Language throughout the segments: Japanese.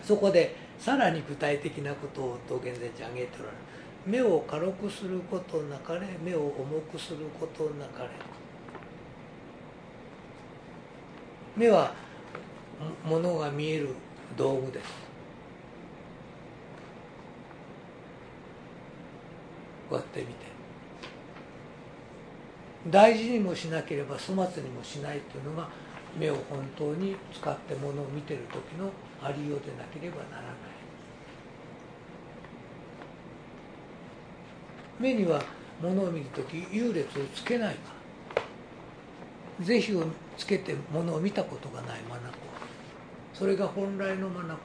そこでさらに具体的なことを道元禅師挙げておられる。目を軽くすることなかれ、目を重くすることなかれ。目はものが見える道具です。こうやって見て大事にもしなければ粗末にもしないというのが目を本当に使ってものを見ている時のありようでなければならない。目にはものを見る時優劣をつけないから、是非をつけてものを見たことがない眼は、それが本来の眼。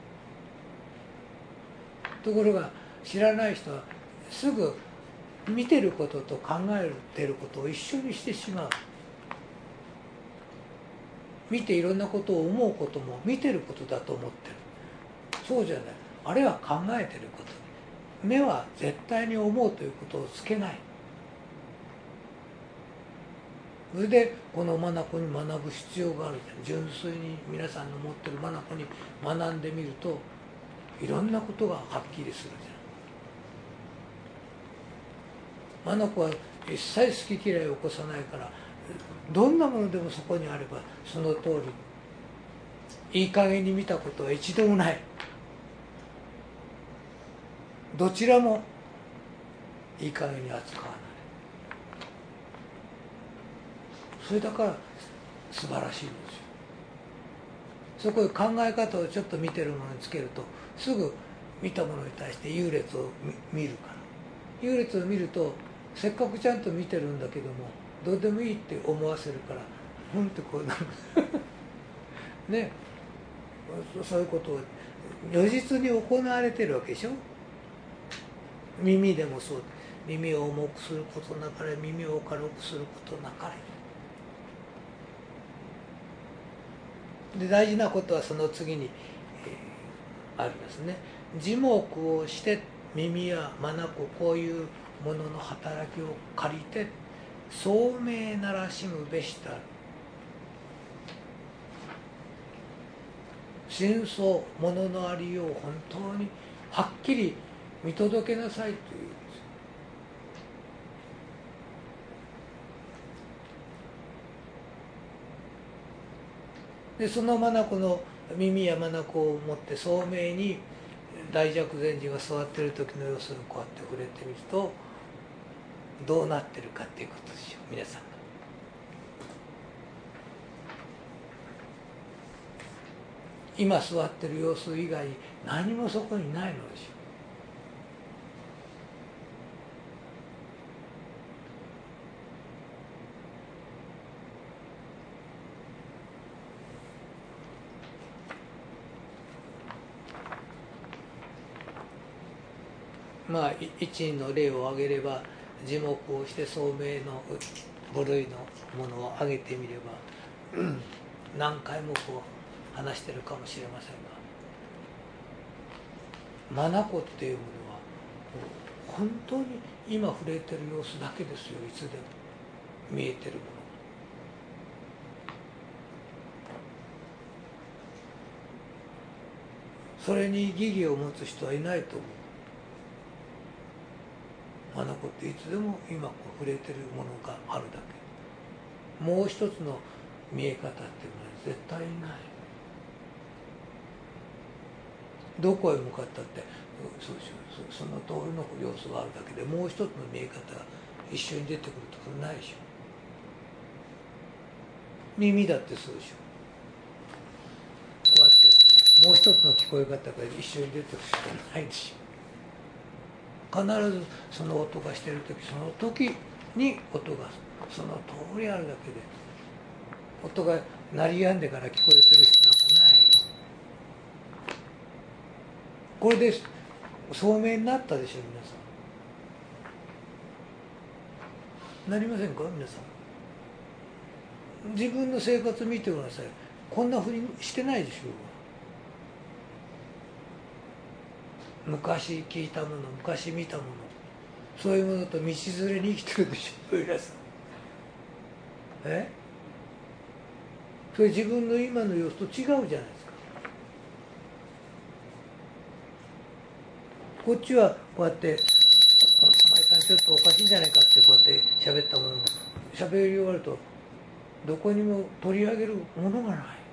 ところが知らない人はすぐ見てることと考えてることを一緒にしてしまう。見ていろんなことを思うことも見てることだと思ってる。そうじゃない。あれは考えてること。目は絶対に思うということをつけない。それでこの眼に学ぶ必要がある。純粋に皆さんの持ってる眼に学んでみるといろんなことがはっきりするじゃん。眼は一切好き嫌いを起こさないから、どんなものでもそこにあればその通りいい加減に見たことは一度もない。どちらもいい加減に扱わない。それだから素晴らしいんですよ。そこで考え方をちょっと見てるものにつけるとすぐ見たものに対して優劣を見るから、優劣を見るとせっかくちゃんと見てるんだけどもどうでもいいって思わせるから、ふんってこうなるね。そういうことを如実に行われてるわけでしょ。耳でもそう。耳を重くすることなかれ、耳を軽くすることなかれ。で大事なことはその次に、ありますね。耳目をして耳や眼こういうものの働きを借りて聡明ならしむべしとある。真相、もののありようを本当にはっきり見届けなさいというんです。でその眼の耳や眼を持って聡明に大寂禅師が座っている時の様子をこうやって触れてみるとどうなってるかっていうことでしょう。皆さんが今座ってる様子以外何もそこにないのでしょう。まあ一の例を挙げれば耳目をして聡明の部類のものを挙げてみれば、何回もこう話してるかもしれませんが、眼っていうものは本当に今触れてる様子だけですよ。いつでも見えてるもの。それに疑義を持つ人はいないと思う。眼っていつでも今こう触れてるものがあるだけ。もう一つの見え方っていうのは絶対にない。どこへ向かったってその通りの様子があるだけで、もう一つの見え方が一緒に出てくるところないでしょ。耳だってそうでしょ。こうやってもう一つの聞こえ方が一緒に出てくるしかないでしょ。必ずその音がしている時その時に音がその通りあるだけで、音が鳴り止んでから聞こえてる人なんかない。これで聡明になったでしょ皆さん。なりませんか皆さん。自分の生活見てください。こんなふうにしてないでしょう。昔聞いたもの、昔見たもの、そういうものと道連れに生きてるでしょ皆さん。それ自分の今の様子と違うじゃないですか。 こっちはこうやって「お前さんちょっとおかしいんじゃないか」ってこうやって喋ったもの喋り終わるとどこにも取り上げるものがない。